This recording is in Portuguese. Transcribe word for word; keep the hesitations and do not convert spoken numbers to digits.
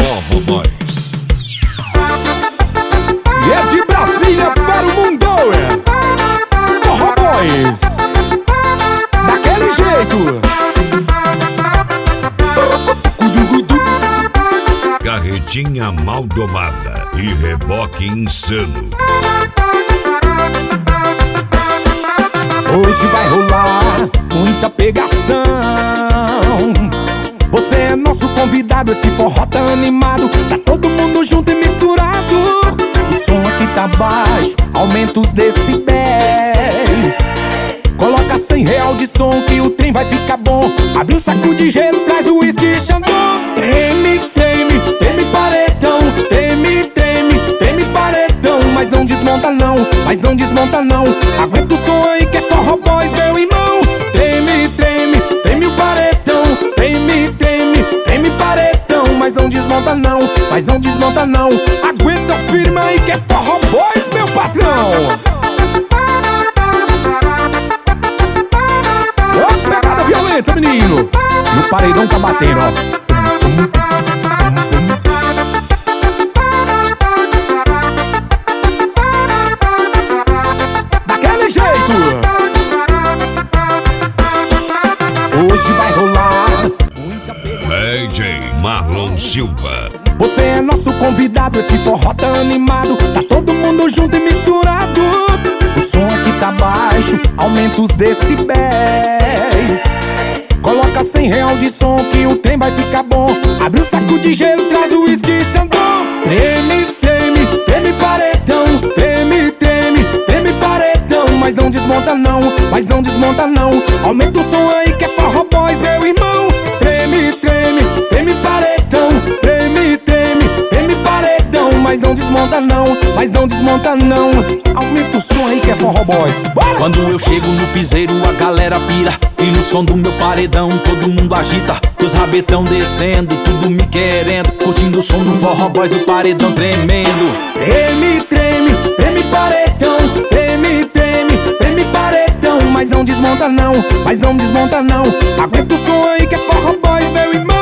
Forró Boys. E é de Brasília para o mundo, é Forró Boys. Daquele jeito. Carretinha mal domada e reboque insano. Hoje vai rolar muita pegação. Você é nosso convidado, esse forró tá animado. Tá todo mundo junto e misturado. O som aqui tá baixo, aumenta os decibéis. Coloca cem real de som que o trem vai ficar bom. Abre um saco de gelo, traz o uísque e xandão. Treme, treme, treme paredão. Treme, treme, treme paredão. Mas não desmonta não, mas não desmonta não. Aguenta o som aí que é Forró Boys, meu irmão. Treme, treme, treme o paredão. Treme, treme, treme paredão. Mas não desmonta não, mas não desmonta não. Aguenta firme aí que é Forró Boys, meu patrão. Ó, pegada violenta, menino. E o paredão tá batendo, ó. Daquele jeito. Hoje vai rolar muita pegada. D J Marlon Silva. Você é nosso convidado, esse forró tá animado. Tá todo mundo junto e misturado. O som aqui tá baixo, aumenta os decibéis. Coloca cem real de som que o trem vai ficar bom. Abre um saco de gelo, traz o uísque e xandão. Treme, treme, treme paredão. Treme, treme, treme paredão. Mas não desmonta não, mas não desmonta não. Aumenta o som aí que é Forró Boys, meu irmão. Treme, treme, treme paredão. Treme, treme, treme paredão. Mas não desmonta não, mas não desmonta não. Aumenta o som aí que é Forró Boys. Bora! Quando eu chego no piseiro a galera pira. E no som do meu paredão todo mundo agita. Os rabetão descendo, tudo me querendo. Curtindo o som do Forró Boys, o paredão tremendo. Treme, treme, treme paredão. Treme, treme, treme paredão. Mas não desmonta não, mas não desmonta não. Aguenta o som aí que é Forró Boys, meu irmão.